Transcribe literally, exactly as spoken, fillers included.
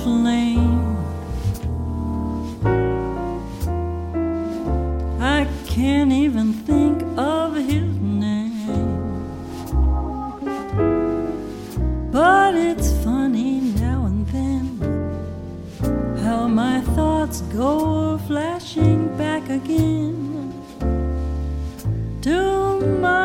flame. I can't even think of his name, but it's funny now and then how my thoughts go flashing back again to my